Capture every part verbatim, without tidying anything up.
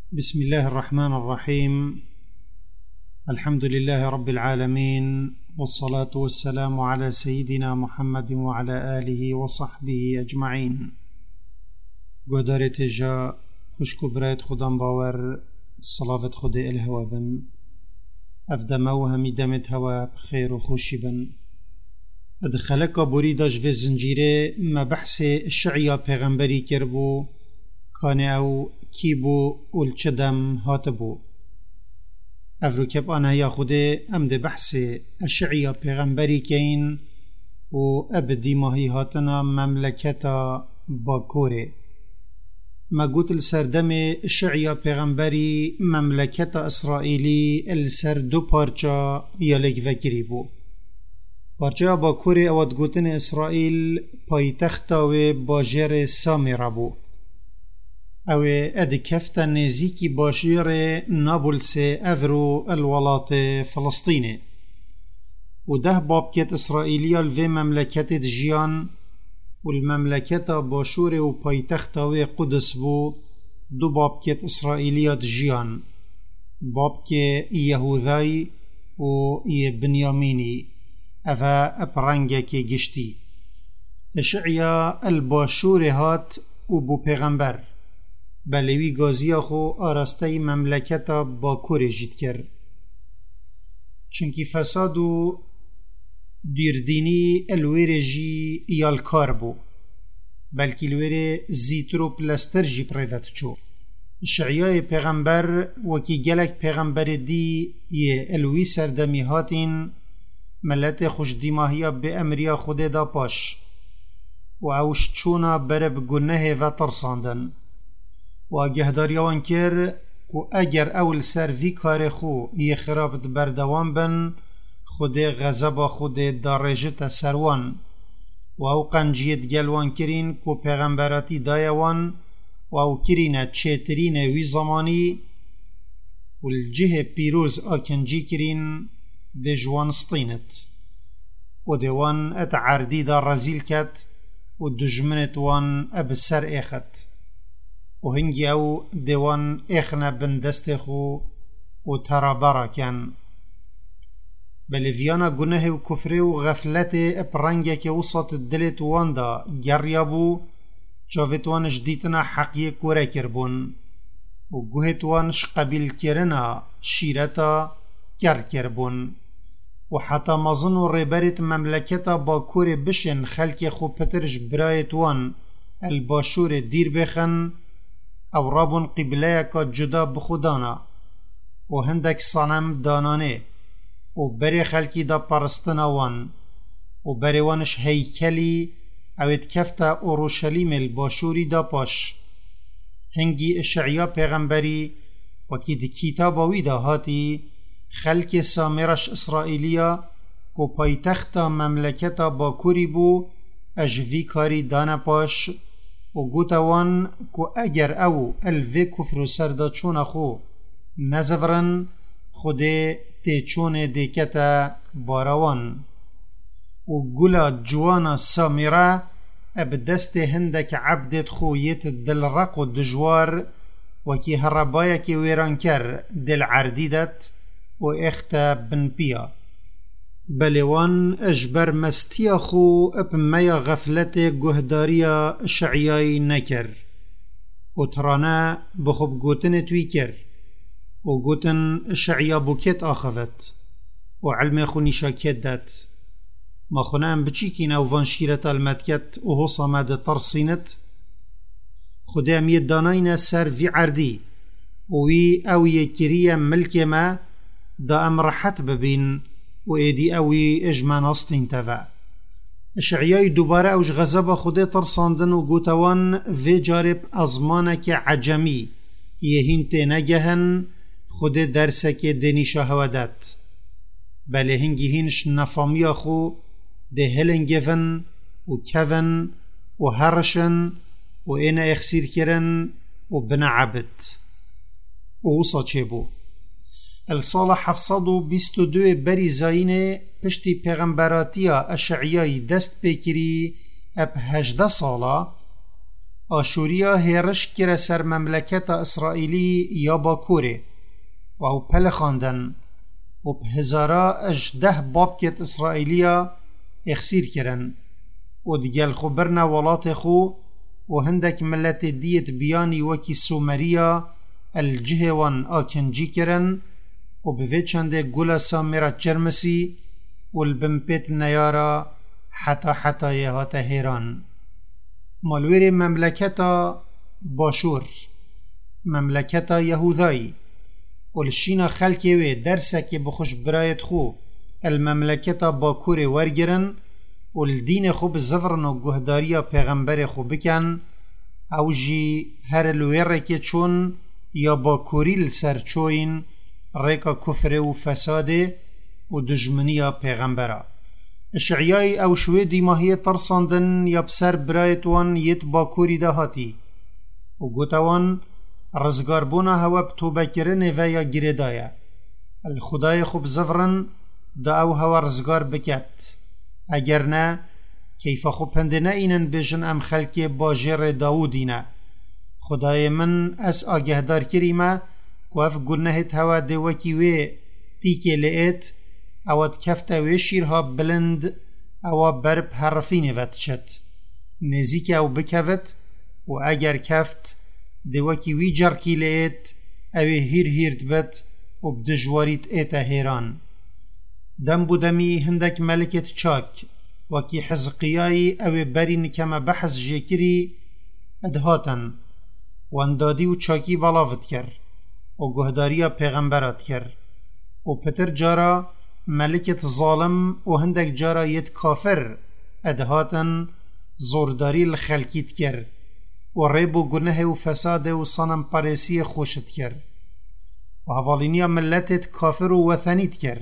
بسم الله الرحمن الرحيم. الحمد لله رب العالمين، والصلاة والسلام على سيدنا محمد وعلى آله وصحبه أجمعين. قدرت جاء خشكو بريت خدام باور الصلاة خد الهوا بن أفدمو همي دمت هوا بخير وخوشي بن ادخلك بريداش في الزنجيرة ما بحث الشعية پیغمبري كربو كان او كيبو والچدم هاتبو افروكب انا يا خده ام ده بحث الشعية پیغمبري كين و ابدي ماهي هاتنا مملكتا باكوري ما قلت السردم الشعية پیغمبري مملكتا اسرائيلي السر دو پارچا يالك وكريبو پارچا باکوری اواد گوتن اسرائیل پایتختا و باجر سامرا بو او اد کفتا نزیکی باجر نابلس افرو الولات فلسطینه و ده باب کت اسرائیلیا الوی مملکت دجیان و المملکت باشور و پایتختا و قدس بو دو باب کت اسرائیلیا دجیان باب که یهودای و بنیامینی أفا أبرنجك جشتي الشعيا الباشور هات وبو پیغمبر بلوي غازيا خو آرستي مملكتا باكور جيت كر چنكي فسادو ديرديني الوير جي يالكار بو بلكي الوير زيترو پلستر جي پريفت چو الشعيا پیغمبر وكي جلك پیغمبر دي يه الوي سردمي هاتين ملت خوش دیماهیا به امریا خود دا پاش و اوش چونا برب گنه و ترساندن و اگهداریان کر که اگر اول سر وی کار خو یه خرابت بردوان بن خود غضب خود دارجت سروان و او قنجیت گلوان کرین که پیغمبراتی دایوان و او کرین چیترین وی زمانی و الجه پیروز آکنجی کرین ده جوان سطينت و دوان اتعردي دا رزيل كت و دجمنت وان ابسر اخت و هنگي او دوان اخنا بندستخو و ترابارا كان بلفيانا گناه و كفره و غفلت اپرنگه که وسط الدلت وان دا گریابو جاوت وانش دیتنا حقیه کوره کربون و گوهت وانش قبیل کرنا شیرتا گر کربون و حتی مزن و ریبرت مملکتا باکور بشن خلق خو پترش برایت وان الباشور دیر بخن او رابون قبله کا جدا بخودانا و هندک صنم دانانه و بری خلقی دا پرستنا وان و بری وانش هیکلی اوید کفتا اورشلیم الباشوری دا پاش هنگی اشعیا پیغمبری وکی دی کتاباوی دا هاتی خلق سامرش اسرائیلیا کو پایتختا مملکتا باکوری بو اجوی کاری دانا پاش و گوتوان کو اگر او الوی کفر سردا چون خو نزورن خوده تی چون دیکتا باروان و گولا جوانا سامرا ابدست هندک عبدت خویت دل رق و دجوار وکی هربایا کی ویران کر دل عردیدت و اختا بن بیا بلوان اجبر مستیا خو اپ میا غفلت گهداریا شعیای نکر و ترانا بخوب گوتن توی کر و گوتن شعیا بوکت آخوت و علم خونی شاکت دات ما خونام بچی کی نووان شیرت المدکت و هو صمد ترسینت خودم ید داناین سر وی عردی وی او یکریه ملک ما دا امر حت ببین و ایدی اوی اجمان استین تفا اشعیای دوباره اوش غضب خود ترساندن و گوتوان وی جارب ازمانک عجمی یهین تی نگهن خود درسک دنی شهودت بله هنگی هینش نفامیا خو ده هلنگفن و کفن و هرشن و اینا اخسیر کرن و بنا عبد و وصا چه بو الصالة حفصدو بیست و دو بری زاینه پشتی پیغمبراتیا اشعیای دست بکری اب هجده سالا آشوریا هیرش کره سر مملکت اسرائیلی یا باکوره و او پل خاندن و به هزارا اش ده باب کت اسرائیلیا اخسیر کرن و دیگل خو برنا ولات خو و هندک ملت دیت بیانی وکی سومریا الجه وان آکنجی کرن و به چنده گولا سامرا چرمسی و البمپت نیارا حتا حتا یهات هیران. مالویر مملکتا باشور مملکتا یهودایی والشینا خلکی وی درسکی بخوش برایت خو المملکتا باکور ورگرن والدین خو بزفرن و گهداریا پیغمبر خو بکن او جی هر لویرکی چون یا باکوری لسر چوین ریکا کفر و فساد و دجمنیا پیغمبرا. اشعیای او شوی دیماهی ترساندن یا بسر برایتوان یت باکوری دهاتی و گوتوان رزگاربونا هوا بتوبه کرنه و یا گردایه الخدای خوب زفرن دا او هوا رزگار بکت اگر نه کیف خوب هنده نه اینن بجن ام خلک باجر داودینه خدای من از آگهدار کریمه که اف گنهت هوا دوکی وی تیکه لئت اواد کفت وی شیرها بلند او برب حرفینه وت چت نزیک او بکوت و اگر کفت دوکی وی جرکی لئت اوی هیر هیرد بت و بدجواریت ایتا هیران. دم بودمی هندک ملکت چاک وکی حزقیای اوی برین کما بحث جیکری ادهاتن و اندادی و چاکی بلاوت کر و گهداریا پیغمبرات کر و پتر جارا ملکت ظالم و هندک جارا یت کافر ادهاتن زورداری الخلکیت کر و ریب و گنه و فساد و صنم پارسی خوشت کر و حوالینیا ملتت کافر و وثنیت کر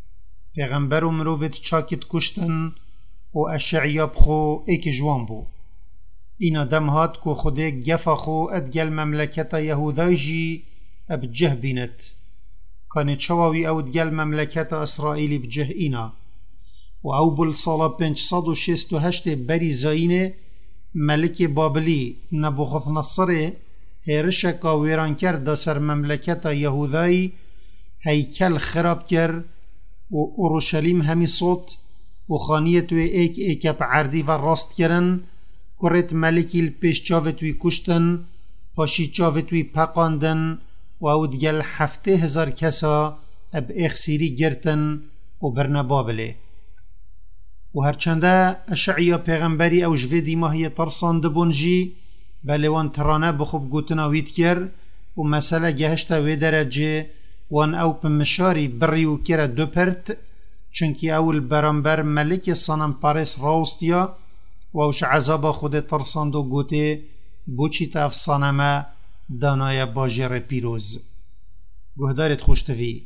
پیغمبر و مروفت چاکت کشتن و اشعیاب خو ایک جوان بو. اینا دم هات کو خوده گفا خو ادگل مملکت یهودای جی ابجه بینت کانه چواوی او ادگل مملکت اسرائیلی بجه اینا و او بل سالا پنج صد و شست و هشت بری زاینه ملک بابلی نبوخذ نصر هیرشکا ویران کرد دا سر مملکت یهودای هیکل خراب کرد و اورشلیم همی صوت و خانیتوی ایک ایک اپ عردی و راست کرن کرت ملکی الپیش چاوتوی کشتن پاشی چاوتوی پاقاندن و او دگل هفته هزار کسا اب اخسیری گرتن و برنا بابله و هرچنده اشعیا پیغمبری او جوه دیماهی ترسان دبونجی بلوان ترانه بخوب گوتنا وید کر و مسئله گهشتا وی درجه وان او پمشاری بری و کره دو پرت چونکی اول برانبر ملک صنم پارس راوستیا و اوش عذاب خود ترساند و گوته بوچی تاف صنمه دانای باجر پیروز. گهدارت خوشتوی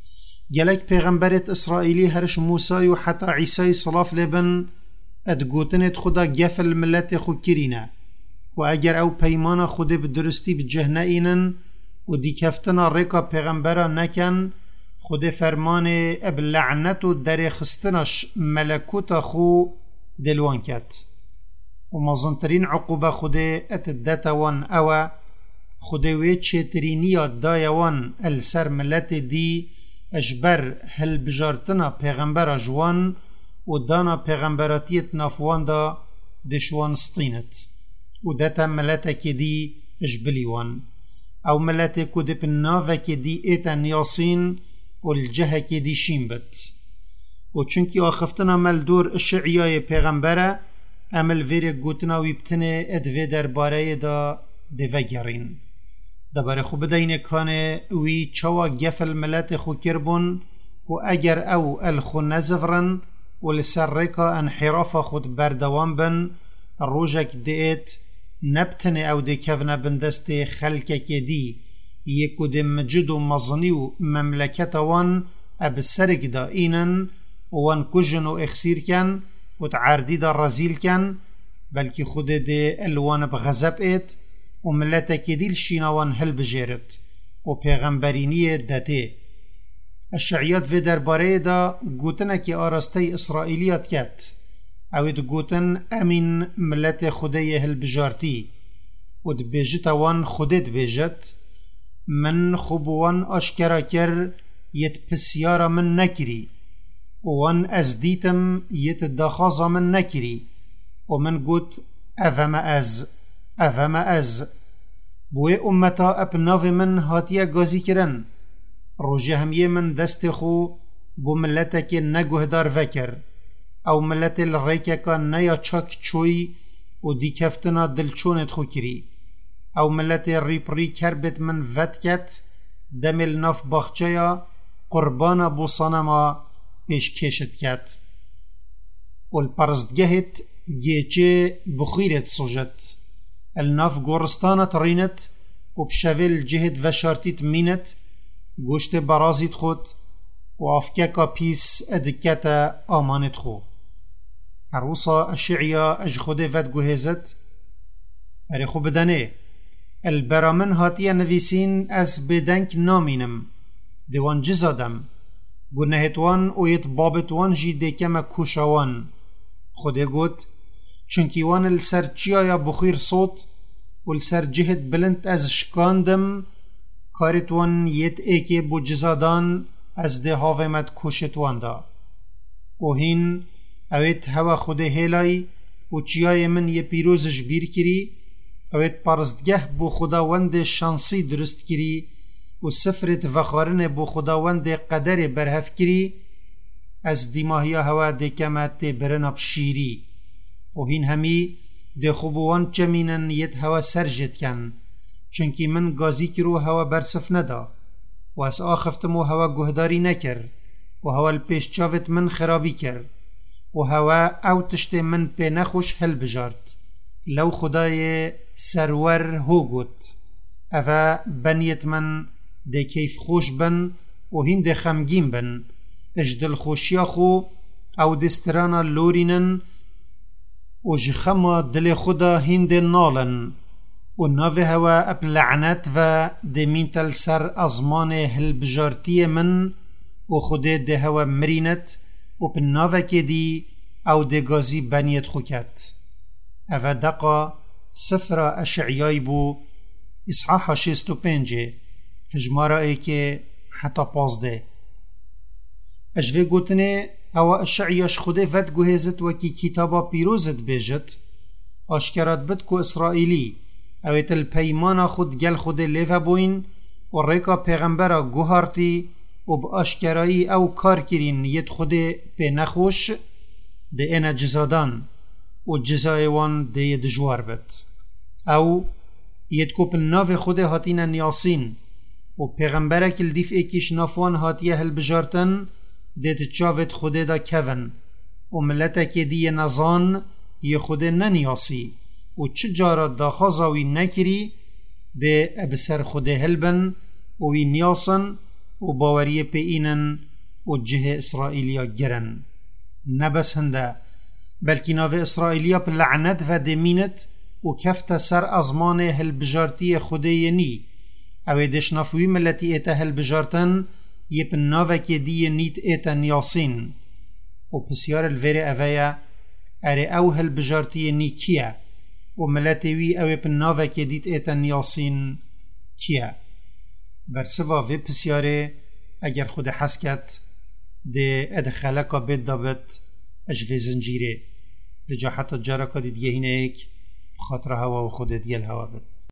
گلک پیغمبرت اسرائیلی هرش موسی و حتی عیسی صلاف لبن اد گوتنت خدا گفل ملت خود کرینه و اگر او پیمان خود بدرستی بجهنه اینن و دی کفتنا ریکا پیغمبرا نکن خود فرمان اب لعنت و در خستنش ملکوت خو دلوان کت و مزنترین عقوبه خود اتدتوان او خود وی چترینی دایوان السر ملت دی اجبر هل بجارتنا پیغمبر جوان و دانا پیغمبراتیت نافوان دا دشوان ستینت و دتا ملت که دی اجبلیوان او ملت کده پن ناوه که دی ایتا نیاسین و الجه که دی شین بت و چونکی آخفتنا مل دور اشعیای پیغمبره امل ویر گوتنا ویبتنه ادوه در باره دا دوه گرین دباره خو بدین کانه وی چوا گفل ملت خو کربون و اگر او الخو نزفرن و لسر ریکا انحراف خود بردوان بن روژک دیت نبتنه او دی کفنه بندست خلکه که دی یکو دی مجد و مزنی و مملکت وان اب سرک دا اینن وان کجن و اخسیر کن و تعردی دا رزیل کن بلکه خود دی الوان بغزب ایت و ملت که دیل شینوان هل بجیرت و پیغمبرینی دته اشعیات و درباره دا گوتنه که آراسته اسرائیلیات کت اوید گوتن امین ملت خدای هل بجارتی و دبیجت وان خودت بیجت من خوبوان اشکرا کر یت پسیارا من نکری وان از دیتم یت دخازا من نکری و من گوت اوام از اوام از بوی امتا اپناو من هاتیا گازی کرن روژه همیه من دست خو بو ملتا که نگوهدار وکر او ملت الریکه که نیا چاک چوی و دی کفتنا دلچونت خو کری او ملت ریپ ری کربت من ود کت دمل ناف باخچایا قربانا بو صنما پیش کشت کت و الپرستگهت گیچه بخیرت سوجت الناف گورستانت رینت و بشویل جهد و شارتیت مینت گوشت برازیت خود و افکاکا پیس ادکتا آمانت خو عروسا اشعیا اج خوده ود گوهزت اره خو بدنه البرامن هاتیا نویسین از بدنک نامینم دیوان جزادم گناهتوان و یت بابتوان جی دیکم کوشاوان خوده گوت چونکی وان السر چیایا بخیر صوت و السر جهد بلند از شکاندم کارتوان یت ایکی بو جزادان از ده هاومت کوشتوان دا و هین اوید هوا خوده هیلای و چیای من یه پیروزش بیر کری اوید پرستگه بو خداوند شانسی درست کری و سفرت وخارن بو خداوند قدر برهف کری از دیماهیا هوا دکمت برناب شیری و هین همی ده خوبوان چمینن یت هوا سرجت کن چونکی من گازی کرو هوا برسف ندا و از آخفتم و هوا گهداری نکر و هوا الپیش چاوت من خرابی کر و هوا او تشت من پی نخوش هل بجارت لو خدای سرور هو گوت اوه بنیت من ده کیف خوش بن و هین ده خمگین بن اجدل خوشیا خو او دسترانا لورینن و جخما دل خدا هین ده نالن و ناوه هوا اپ لعنت و ده مینتل سر ازمان هل بجارتی من و خوده ده هوا مرینت و پا ناوه که دی او ده گازی بنیت خوکت او دقا سفر اشعیای بو اصحاح شست و پنجه هجمارا ای که حتی پازده اجوه گوتنه او اشعیاش خوده ود گوهزت وکی کتابا پیروزت بیجت اشکرات بد کو اسرائیلی اویت الپیمانا خود گل خود لیفه بوین و ریکا پیغمبرا گوهارتی و با اشکرایی او کار کرین ید خود پی نخوش ده اینا جزادان و جزای وان ده دجوار بد او ید کو پل ناف خود هاتینا نیاسین و پیغمبرا کل دیف ایکیش نافوان هاتیه هل بجارتن ده تچاوت خود دا کون و ملتا که دی نزان یه خود ننیاسی و چه جارا داخازاوی نکری ده ابسر خود هلبن و وی نیاسن و باوری پی اینن و جه اسرائیلیا گرن نبس هنده بلکی ناو اسرائیلیا پر لعنت و دمینت و کفت سر ازمان هلبجارتی خوده نی او دشنافوی ملتی ایتا هلبجارتن یه پر ناو که دی نیت ایتا نیاسین و پسیار الویر اویا اره او هلبجارتی نی کیه و ملتوی اوی پر ناو که دیت ایتا نیاسین کیه برسوا وی پسیاره اگر خود حسکت ده ادخلکا بید دابت اجوی زنجیره لجا حتی جارا کدید یهینه ایک خاطر هوا و خودت یل هوا بید